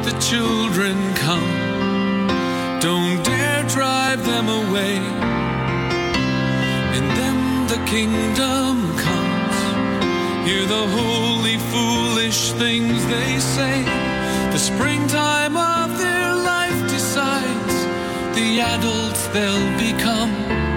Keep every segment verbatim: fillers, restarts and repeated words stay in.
the children come. Don't dare drive them away. In them the kingdom comes. Hear the holy, foolish things they say. The springtime of their life decides the adults they'll become.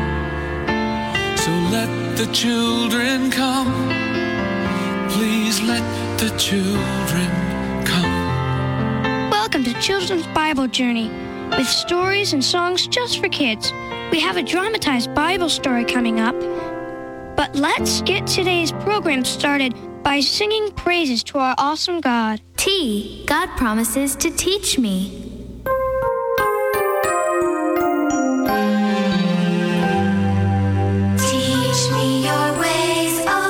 So let the children come. Please let the children come. Welcome to Children's Bible Journey, with stories and songs just for kids. We have a dramatized Bible story coming up. But let's get today's program started by singing praises to our awesome God. T, God promises to teach me. Teach me your ways, O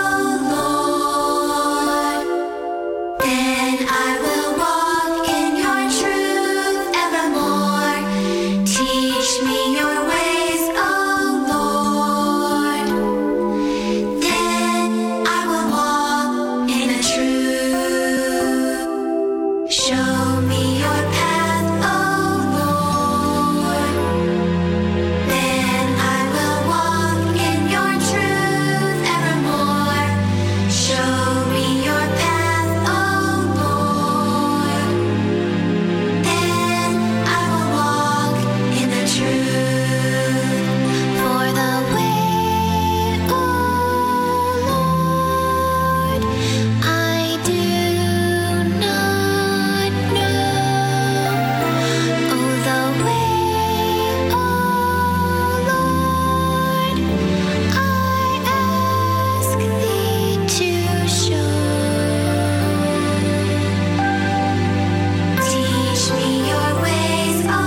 Lord. Then I will walk in your truth evermore. Teach me your ways, O Lord. Then I will walk in the truth. Show me your path, O Lord. Then I will walk in your truth evermore. Show me your path, O Lord. Then I will walk in the truth. For the way, O Lord, I do not know. Oh, the way, O Lord, I ask thee to show. Teach me your ways, O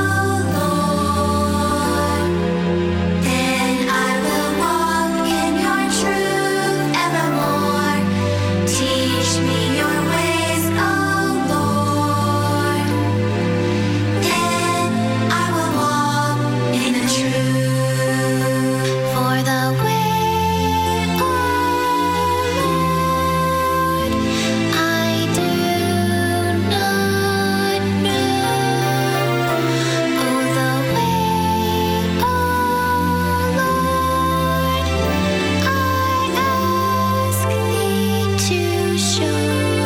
Lord. Then I will walk in your truth evermore. Teach me your ways, O Lord. Then I will walk in the truth. For the way, O Lord, I do not know. Oh, the way, O Lord, I ask thee to show.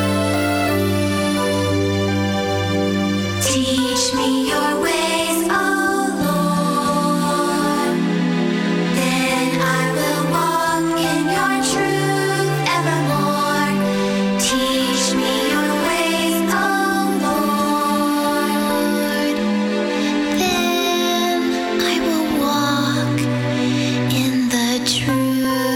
Teach me your ways, O Lord. Then I will walk in your truth evermore. Teach me your ways, O Lord. Then I will walk in the truth.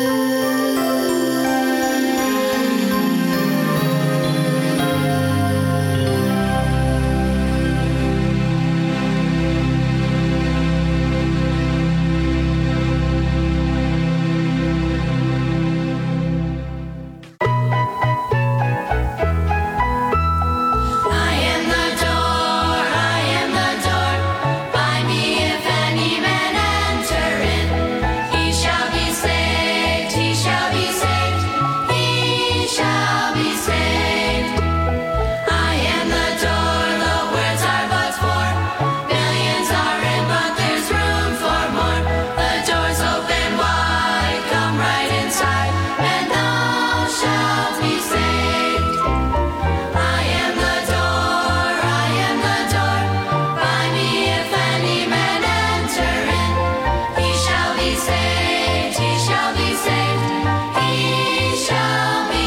I am the door, I am the door. By me if any man enter in, he shall be saved, he shall be saved, he shall be saved. I am the door, the words are but four. Millions are in, but there's room for more. The door's open wide, come right inside, and thou shalt be saved. I am the door, I am the door. By me if any man enter in, he shall be saved, he shall be saved, he shall be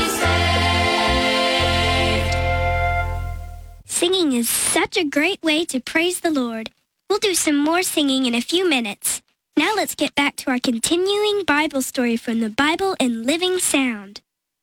saved. Singing is such a great way to praise the Lord. We'll do some more singing in a few minutes. Now let's get back to our continuing Bible story from the Bible in Living Sound.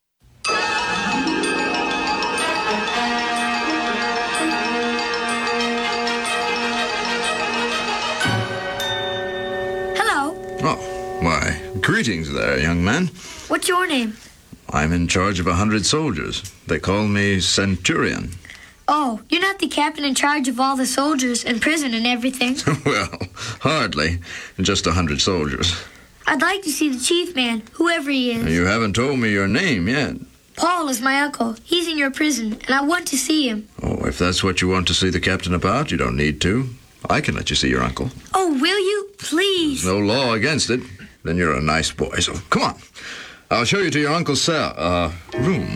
Hello, Oh, why, greetings there, young man. what's your name? I'm in charge of a hundred soldiers. They call me Centurion. Oh, you're not the captain in charge of all the soldiers in prison and everything. Well, hardly. Just a hundred soldiers. I'd like to see the chief man, whoever he is. You haven't told me your name yet. Paul is my uncle. He's in your prison, and I want to see him. Oh, if that's what you want to see the captain about, you don't need to. I can let you see your uncle. Oh, will you? Please. There's no law against it. Then you're a nice boy, so come on. I'll show you to your uncle's cell, uh, room.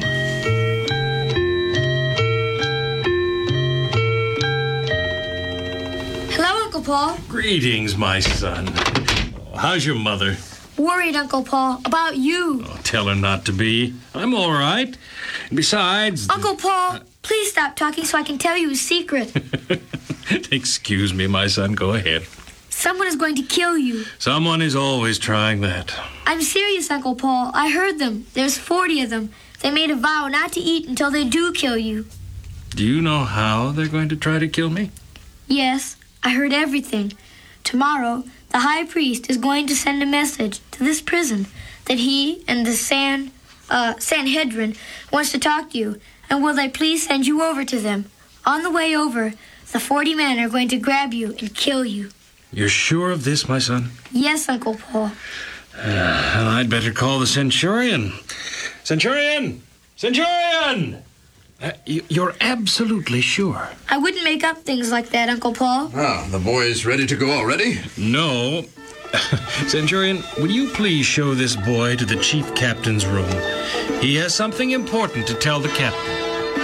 Hello, Uncle Paul. Greetings, my son. How's your mother? Worried, Uncle Paul, about you. Oh, tell her not to be. I'm all right. Besides... Uncle Paul, please stop talking so I can tell you a secret. Excuse me, my son. Go ahead. Someone is going to kill you. Someone is always trying that. I'm serious, Uncle Paul. I heard them. There's forty of them. They made a vow not to eat until they do kill you. Do you know how they're going to try to kill me? Yes, I heard everything. Tomorrow, the high priest is going to send a message to this prison that he and the San, uh, Sanhedrin wants to talk to you, and will they please send you over to them? On the way over, the forty men are going to grab you and kill you. You're sure of this, my son? Yes, Uncle Paul. Uh, well, I'd better call the Centurion. Centurion! Centurion! Uh, you, you're absolutely sure? I wouldn't make up things like that, Uncle Paul. Ah, the boy's ready to go already? No. Centurion, will you please show this boy to the chief captain's room? He has something important to tell the captain.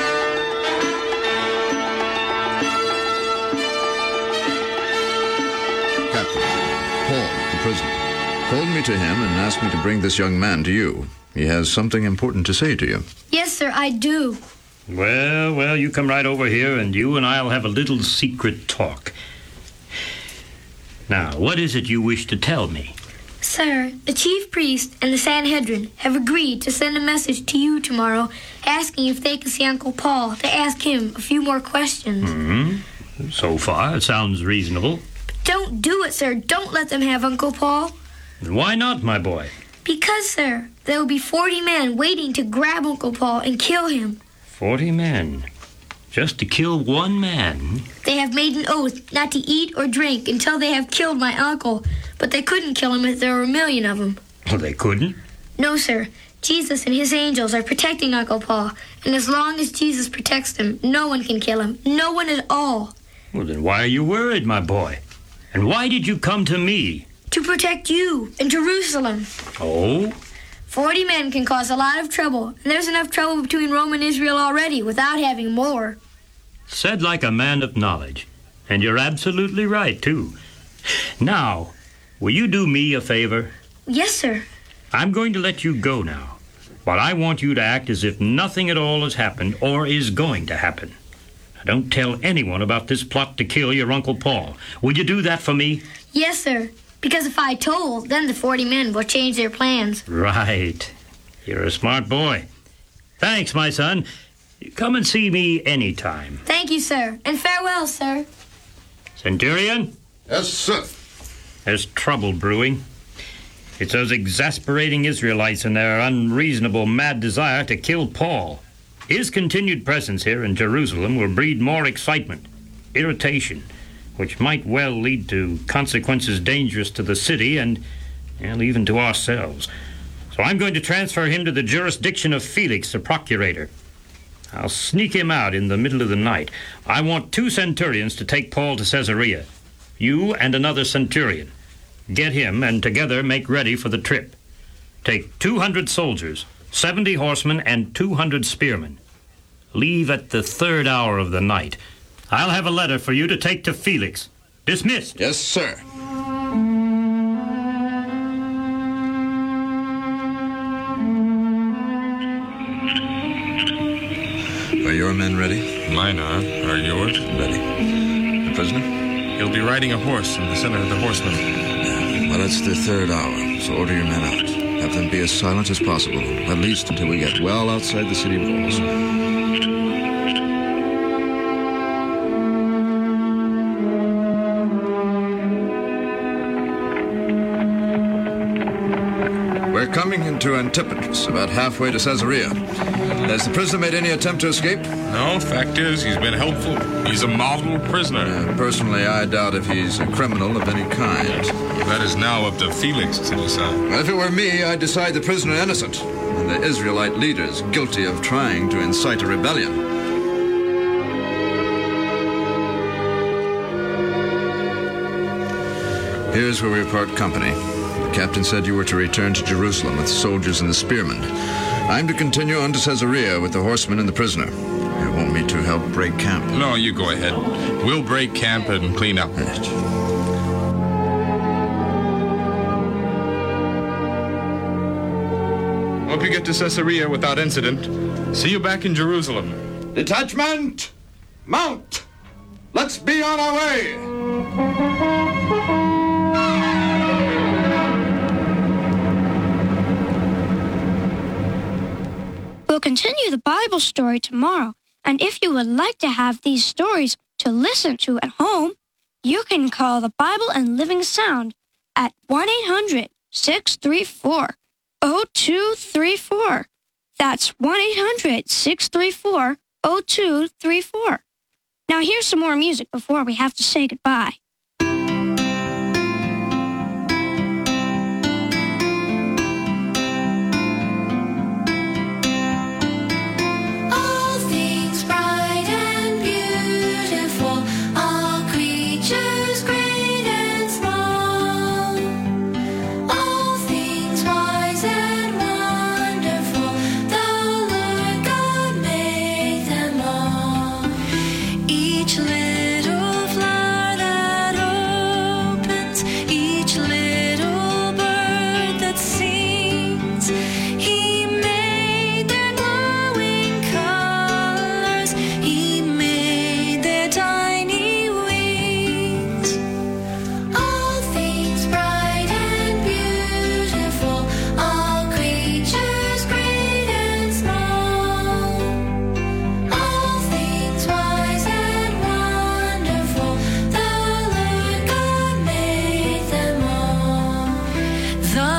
Captain, Paul, the prisoner, called me to him and asked me to bring this young man to you. He has something important to say to you. Yes, sir, I do. Well, well, you come right over here, and you and I'll have a little secret talk. Now, what is it you wish to tell me? Sir, the chief priest and the Sanhedrin have agreed to send a message to you tomorrow asking if they can see Uncle Paul to ask him a few more questions. Mm-hmm. So far, it sounds reasonable. Don't do it, sir. Don't let them have Uncle Paul. Why not, my boy? Because, sir, there will be forty men waiting to grab Uncle Paul and kill him. Forty men? Just to kill one man? They have made an oath not to eat or drink until they have killed my uncle, but they couldn't kill him if there were a million of them. Well, they couldn't? No, sir. Jesus and his angels are protecting Uncle Paul, and as long as Jesus protects him, no one can kill him. No one at all. Well, then why are you worried, my boy? And why did you come to me? To protect you in Jerusalem. Oh? Forty men can cause a lot of trouble, and there's enough trouble between Rome and Israel already without having more. Said like a man of knowledge. And you're absolutely right, too. Now, will you do me a favor? Yes, sir. I'm going to let you go now. But I want you to act as if nothing at all has happened or is going to happen. Now, don't tell anyone about this plot to kill your Uncle Paul. Will you do that for me? Yes, sir. Because if I told, then the forty men will change their plans. Right. You're a smart boy. Thanks, my son. Come and see me anytime. Thank you, sir. And farewell, sir. Centurion? Yes, sir. There's trouble brewing. It's those exasperating Israelites and their unreasonable, mad desire to kill Paul. His continued presence here in Jerusalem will breed more excitement, irritation, which might well lead to consequences dangerous to the city and, and even to ourselves. So I'm going to transfer him to the jurisdiction of Felix, the procurator. I'll sneak him out in the middle of the night. I want two centurions to take Paul to Caesarea. You and another centurion. Get him, and together make ready for the trip. Take two hundred soldiers, seventy horsemen, and two hundred spearmen. Leave at the third hour of the night. I'll have a letter for you to take to Felix. Dismissed. Yes, sir. Are your men ready? Mine are. Are yours? Ready. The prisoner? He'll be riding a horse in the center of the horsemen. Yeah. Well, it's the third hour, so order your men out. Have them be as silent as possible, at least until we get well outside the city walls. We're coming into Antipatris, about halfway to Caesarea. Has the prisoner made any attempt to escape? No, fact is, he's been helpful. He's a model prisoner. Uh, personally, I doubt if he's a criminal of any kind. That is now up to Felix to decide. Well, if it were me, I'd decide the prisoner innocent. And the Israelite leaders guilty of trying to incite a rebellion. Here's where we part company. The captain said you were to return to Jerusalem with the soldiers and the spearmen. I'm to continue on to Caesarea with the horsemen and the prisoner. You want me to help break camp? No, you go ahead. We'll break camp and clean up. Hope you get to Caesarea without incident. See you back in Jerusalem. Detachment! Mount! Let's be on our way! We'll continue the Bible story tomorrow, and if you would like to have these stories to listen to at home, you can call the Bible and Living Sound at one eight hundred, six three four, zero two three four. That's one eight hundred, six three four, zero two three four. Now here's some more music before we have to say goodbye. All things bright and beautiful, all creatures great and small, all things wise and wonderful, the Lord God made them all. Each little flower that opens, each little bird that sings, He made their glowing colors, He made their tiny wings. All things bright and beautiful, all creatures great and small, all things wise and wonderful, the Lord God made them all. The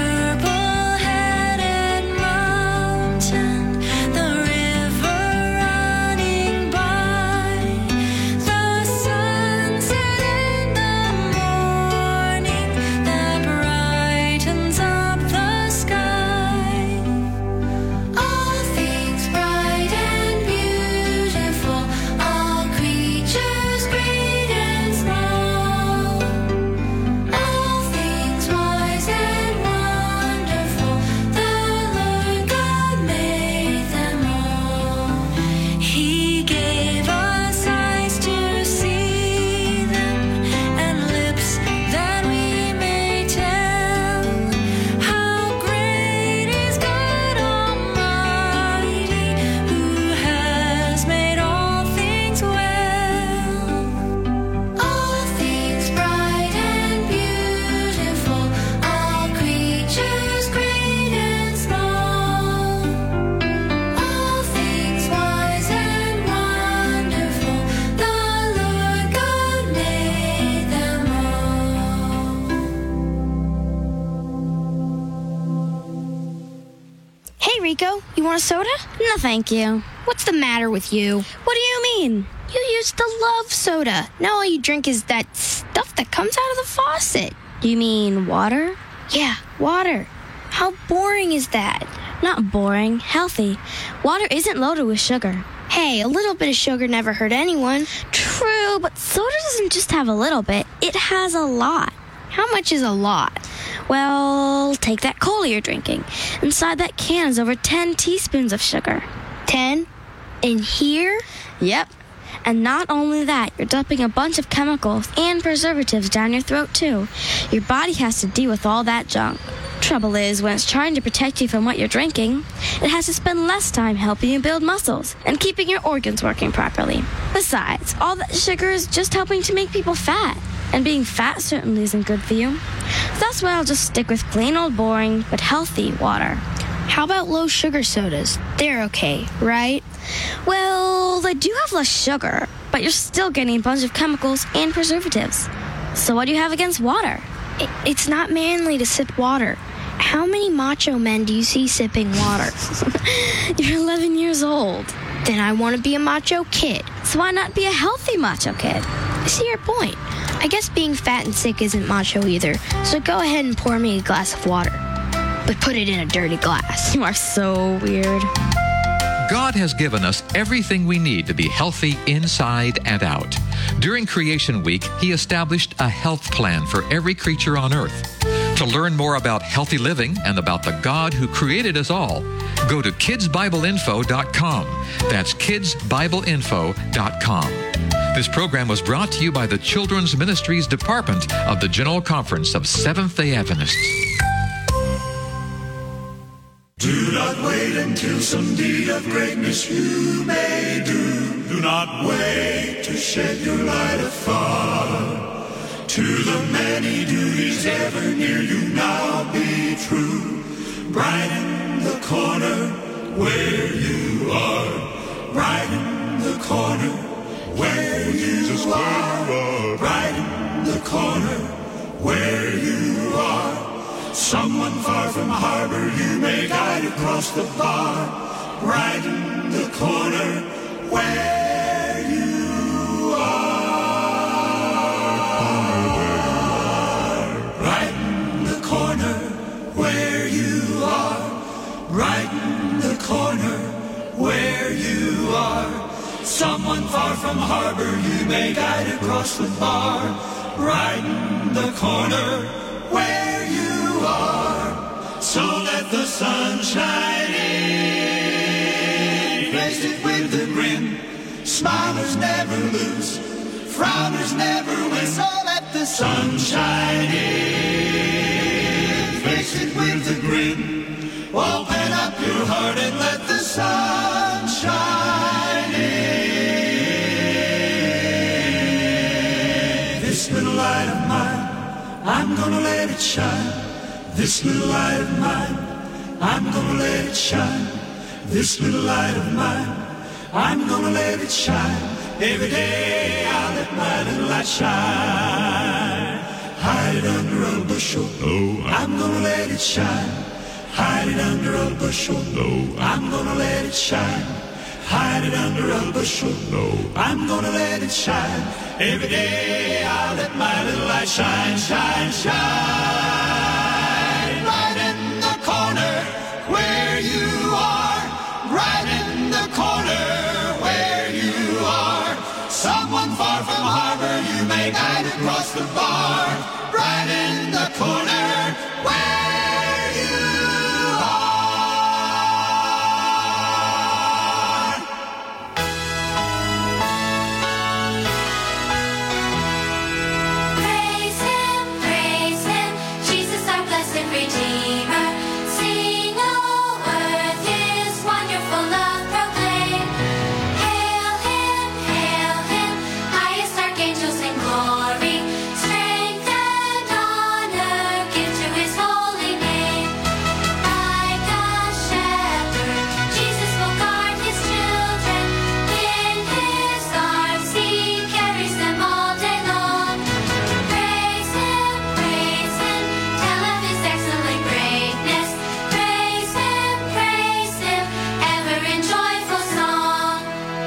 purple-headed mountain, the river running by, the sunset in the morning that brightens up the sky. All things bright and beautiful, all creatures great and small, all things wise and wonderful, the Lord God made them all. He gave us eyes to see them and lips that we may tell how great is God Almighty, who has made all things well. All things bright and beautiful, all creatures great and small, all things wise and wonderful, the Lord God made them all. Hey, Rico, you want a soda? No, thank you. What's the matter with you? What do you mean? You used to love soda. Now all you drink is that stuff that comes out of the faucet. You mean water? Yeah, water. How boring is that? Not boring, healthy. Water isn't loaded with sugar. Hey, a little bit of sugar never hurt anyone. True, but soda doesn't just have a little bit. It has a lot. How much is a lot? Well, take that cola you're drinking. Inside that can is over ten teaspoons of sugar. Ten? In here? Yep. And not only that, you're dumping a bunch of chemicals and preservatives down your throat, too. Your body has to deal with all that junk. Trouble is, when it's trying to protect you from what you're drinking, it has to spend less time helping you build muscles and keeping your organs working properly. Besides, all that sugar is just helping to make people fat. And being fat certainly isn't good for you. So that's why I'll just stick with plain old boring, but healthy water. How about low sugar sodas? They're okay, right? Well, they do have less sugar, but you're still getting a bunch of chemicals and preservatives. So what do you have against water? It, it's not manly to sip water. How many macho men do you see sipping water? You're eleven years old. Then I want to be a macho kid. So why not be a healthy macho kid? I see your point. I guess being fat and sick isn't macho either, so go ahead and pour me a glass of water. but put it in a dirty glass. You are so weird. God has given us everything we need to be healthy inside and out. During Creation Week, He established a health plan for every creature on earth. To learn more about healthy living and about the God who created us all, go to kids bible info dot com. That's kids bible info dot com. This program was brought to you by the Children's Ministries Department of the General Conference of Seventh-day Adventists. Do not wait until some deed of greatness you may do. Do not wait to shed your light afar. To the many duties ever near you now be true. Brighten the corner where you are. Brighten the corner where you are. Brighten the corner where you are. Someone far from harbor you may guide across the bar. Brighten the corner where you are. Brighten the corner where you are. Brighten the corner where you are. Someone far from harbor you may guide across the bar. Brighten the corner where you are, so let the sun shine in. Face it with a grin. Smilers never lose, frowners never win. So let the sun shine in. Face it with a grin. Open up your heart and let the sun shine in. This little light of mine, I'm gonna let it shine. This little light of mine, I'm gonna let it shine. This little light of mine, I'm gonna let it shine. Every day I'll let my little light shine. Hide it under a bushel, oh, I'm gonna let it shine. Hide it under a bushel, oh, I'm gonna let it shine. Hide it under a bushel, oh, I'm gonna let it shine. Every day I'll let my little light shine, shine, shine. Right in the corner where you are. Right in the corner where you are. Someone far from harbor you may guide across the bar. Right in the corner where you are. Praise Him, praise Him, Jesus our blessed Redeemer. Sing, oh earth, His wonderful love proclaim. Hail Him, hail Him, highest archangels in glory. Strength and honor give to His holy name. Like a shepherd, Jesus will guard His children. In His arms He carries them all day long. Praise Him, praise Him, tell of His excellent greatness. Praise Him, praise Him, ever in joyful song.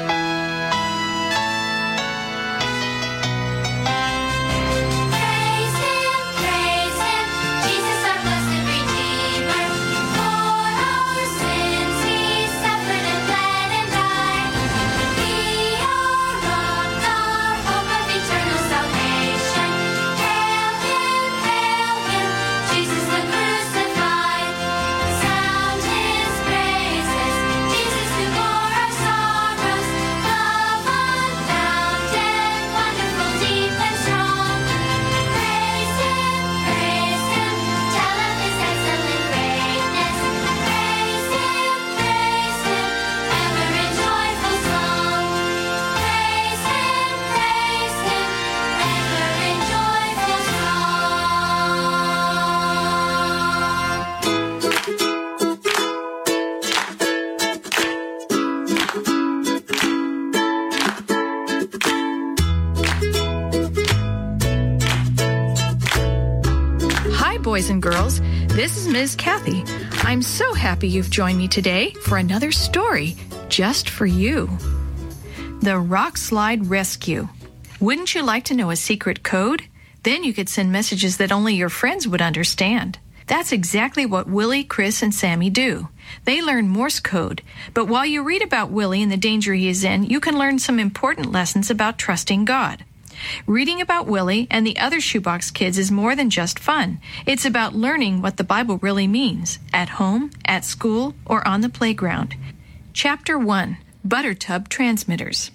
Praise Him, praise Him, Jesus our blessed Redeemer. For our sins He suffered and bled and died. Be our rock, our hope of eternal salvation. Hail Him, hail Him, Jesus the crucified. Sound His praises, Jesus who bore our sorrows. Love unbounded, wonderful, deep and strong. Praise Him, praise Him, tell of His excellent greatness. Praise Him, praise Him, ever in joyful song. Praise Him, praise Him, ever in joyful song. Hi, boys and girls. This is Miz Kathy. I'm so happy you've joined me today for another story just for you. The Rock Slide Rescue. Wouldn't you like to know a secret code? Then you could send messages that only your friends would understand. That's exactly what Willie, Chris, and Sammy do. They learn Morse code. But while you read about Willie and the danger he is in, you can learn some important lessons about trusting God. Reading about Willie and the other shoebox kids is more than just fun. It's about learning what the Bible really means, at home, at school, or on the playground. Chapter one, Butter Tub Transmitters.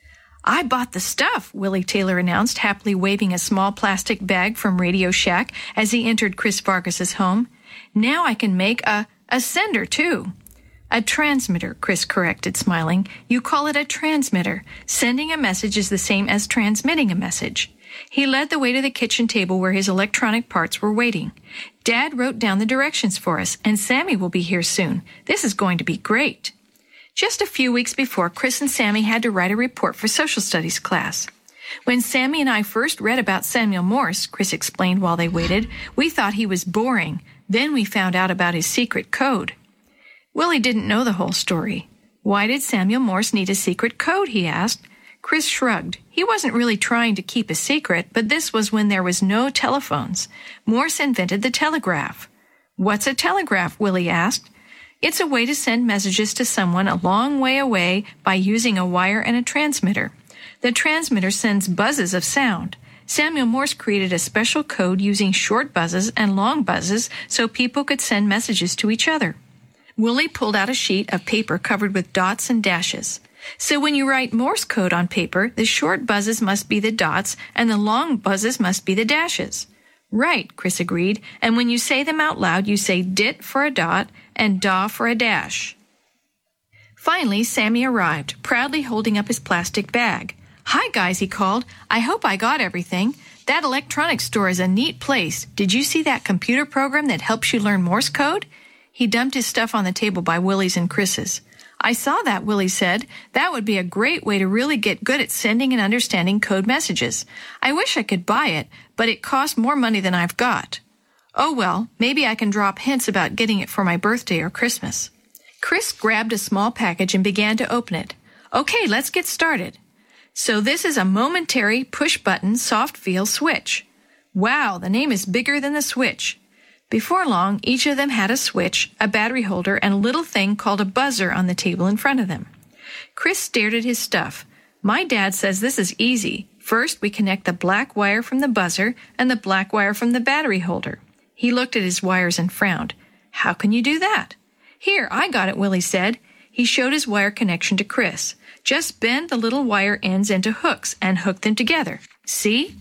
I bought the stuff, Willie Taylor announced, happily waving a small plastic bag from Radio Shack as he entered Chris Vargas's home. Now I can make a, a sender, too. A transmitter, Chris corrected, smiling. You call it a transmitter. Sending a message is the same as transmitting a message. He led the way to the kitchen table where his electronic parts were waiting. Dad wrote down the directions for us, and Sammy will be here soon. This is going to be great. Just a few weeks before, Chris and Sammy had to write a report for social studies class. When Sammy and I first read about Samuel Morse, Chris explained while they waited, we thought he was boring. Then we found out about his secret code. Willie didn't know the whole story. Why did Samuel Morse need a secret code, he asked. Chris shrugged. He wasn't really trying to keep a secret, but this was when there was no telephones. Morse invented the telegraph. What's a telegraph? Willie asked. It's a way to send messages to someone a long way away by using a wire and a transmitter. The transmitter sends buzzes of sound. Samuel Morse created a special code using short buzzes and long buzzes so people could send messages to each other. Willie pulled out a sheet of paper covered with dots and dashes. So when you write Morse code on paper, the short buzzes must be the dots and the long buzzes must be the dashes. Right, Chris agreed, and when you say them out loud, you say dit for a dot and da for a dash. Finally, Sammy arrived, proudly holding up his plastic bag. Hi, guys, he called. I hope I got everything. That electronics store is a neat place. Did you see that computer program that helps you learn Morse code? He dumped his stuff on the table by Willie's and Chris's. I saw that, Willie said. That would be a great way to really get good at sending and understanding code messages. I wish I could buy it, but it costs more money than I've got. Oh well, maybe I can drop hints about getting it for my birthday or Christmas. Chris grabbed a small package and began to open it. Okay, let's get started. So this is a momentary push-button soft feel switch. Wow, the name is bigger than the switch. Before long, each of them had a switch, a battery holder, and a little thing called a buzzer on the table in front of them. Chris stared at his stuff. My dad says this is easy. First, we connect the black wire from the buzzer and the black wire from the battery holder. He looked at his wires and frowned. How can you do that? Here, I got it, Willie said. He showed his wire connection to Chris. Just bend the little wire ends into hooks and hook them together. See?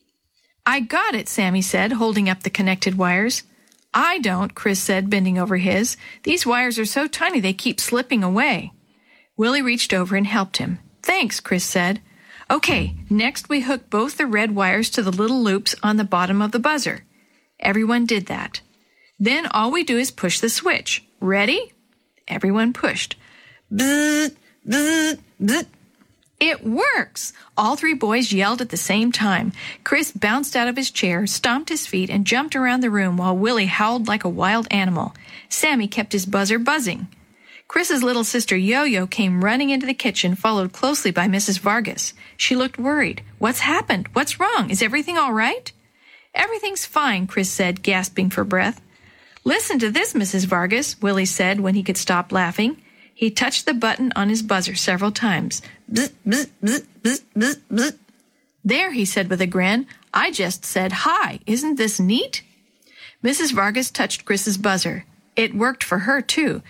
I got it, Sammy said, holding up the connected wires. I don't, Chris said, bending over his. These wires are so tiny they keep slipping away. Willie reached over and helped him. Thanks, Chris said. Okay, next we hook both the red wires to the little loops on the bottom of the buzzer. Everyone did that. Then all we do is push the switch. Ready? Everyone pushed. Bzzz, bzzz, bzzz. It works! All three boys yelled at the same time. Chris bounced out of his chair, stomped his feet, and jumped around the room while Willie howled like a wild animal. Sammy kept his buzzer buzzing. Chris's little sister Yo-Yo came running into the kitchen, followed closely by Missus Vargas. She looked worried. What's happened? What's wrong? Is everything all right? Everything's fine, Chris said, gasping for breath. Listen to this, Missus Vargas, Willie said when he could stop laughing. He touched the button on his buzzer several times. Bzz, bzz, bzz, bzz, bzz, bzz. There, he said with a grin. I just said hi. Isn't this neat? Missus Vargas touched Chris's buzzer. It worked for her, too.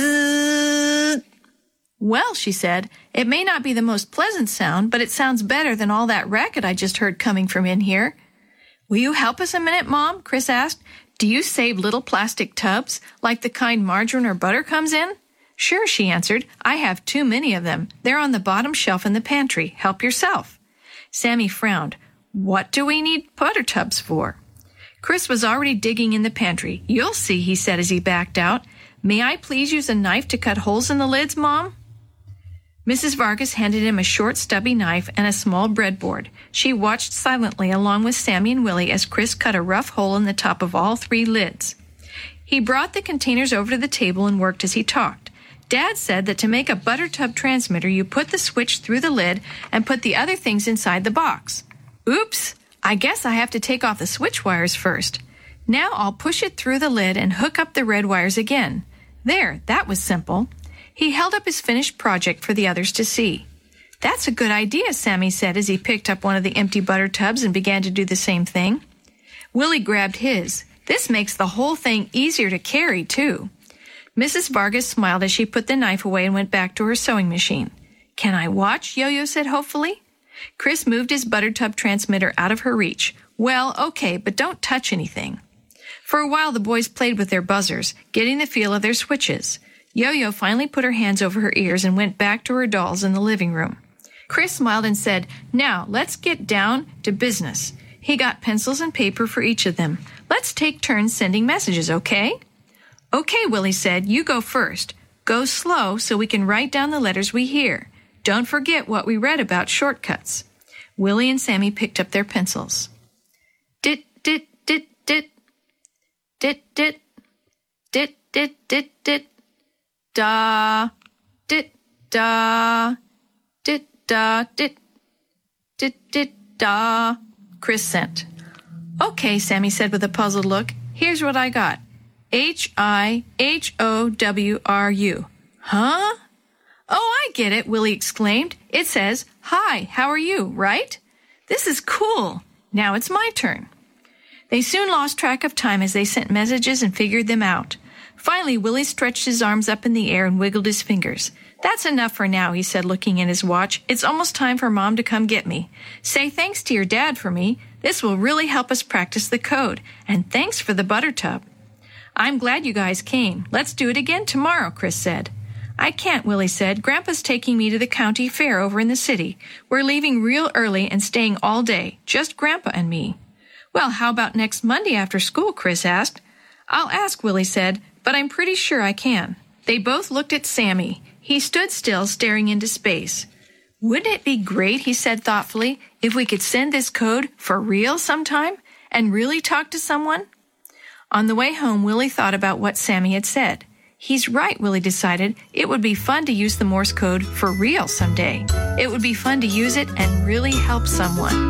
Bzz. Well, she said, it may not be the most pleasant sound, but it sounds better than all that racket I just heard coming from in here. Will you help us a minute, Mom? Chris asked. Do you save little plastic tubs, like the kind margarine or butter comes in? Sure, she answered. I have too many of them. They're on the bottom shelf in the pantry. Help yourself. Sammy frowned. What do we need butter tubs for? Chris was already digging in the pantry. You'll see, he said as he backed out. May I please use a knife to cut holes in the lids, Mom? Missus Vargas handed him a short, stubby knife and a small breadboard. She watched silently along with Sammy and Willie as Chris cut a rough hole in the top of all three lids. He brought the containers over to the table and worked as he talked. Dad said that to make a butter tub transmitter, you put the switch through the lid and put the other things inside the box. Oops! I guess I have to take off the switch wires first. Now I'll push it through the lid and hook up the red wires again. There, that was simple. He held up his finished project for the others to see. That's a good idea, Sammy said as he picked up one of the empty butter tubs and began to do the same thing. Willie grabbed his. This makes the whole thing easier to carry, too. Missus Vargas smiled as she put the knife away and went back to her sewing machine. Can I watch? Yo-Yo said hopefully. Chris moved his butter tub transmitter out of her reach. Well, okay, but don't touch anything. For a while, the boys played with their buzzers, getting the feel of their switches. Yo-Yo finally put her hands over her ears and went back to her dolls in the living room. Chris smiled and said, Now, let's get down to business. He got pencils and paper for each of them. Let's take turns sending messages, okay? Okay, Willie said, you go first. Go slow so we can write down the letters we hear. Don't forget what we read about shortcuts. Willie and Sammy picked up their pencils. Dit, dit, dit, dit. Dit, dit. Dit, dit, dit, dit. Da. Dit, da. Dit, da, dit. Dit, dit, da. Chris sent. Okay, Sammy said with a puzzled look. Here's what I got. H I H O W R U. Huh? Oh, I get it, Willie exclaimed. It says, Hi, how are you, right? This is cool. Now it's my turn. They soon lost track of time as they sent messages and figured them out. Finally, Willie stretched his arms up in the air and wiggled his fingers. That's enough for now, he said, looking at his watch. It's almost time for Mom to come get me. Say thanks to your dad for me. This will really help us practice the code. And thanks for the butter tub. I'm glad you guys came. Let's do it again tomorrow, Chris said. I can't, Willie said. Grandpa's taking me to the county fair over in the city. We're leaving real early and staying all day, just Grandpa and me. Well, how about next Monday after school, Chris asked. I'll ask, Willie said, but I'm pretty sure I can. They both looked at Sammy. He stood still, staring into space. Wouldn't it be great, he said thoughtfully, if we could send this code for real sometime and really talk to someone? On the way home, Willie thought about what Sammy had said. He's right, Willie decided. It would be fun to use the Morse code for real someday. It would be fun to use it and really help someone.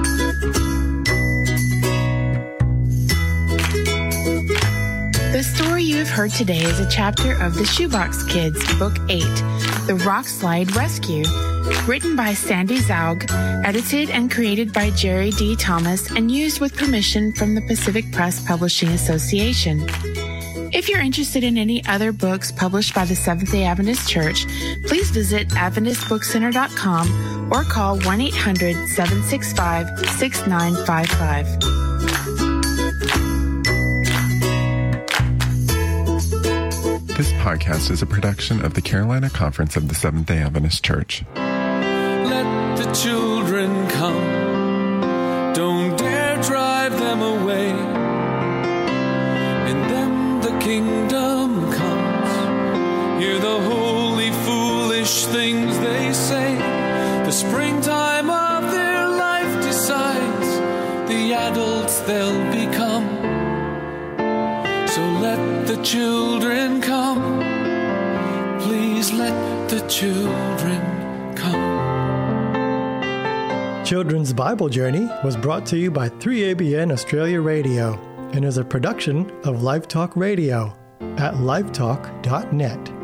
The story you have heard today is a chapter of The Shoebox Kids, Book eight, The Rock Slide Rescue, written by Sandy Zaug, edited and created by Jerry D. Thomas, and used with permission from the Pacific Press Publishing Association. If you're interested in any other books published by the Seventh-day Adventist Church, please visit adventist book center dot com or call one eight hundred seven six five six nine five five. This podcast is a production of the Carolina Conference of the Seventh-day Adventist Church. Let the children come. Don't dare drive them away. In them the kingdom comes. Hear the holy, foolish things they say. The springtime of their life decides the adults they'll become. So let the children come. Please let the children come. Children's Bible Journey was brought to you by three A B N Australia Radio and is a production of Live Talk Radio at live talk dot net.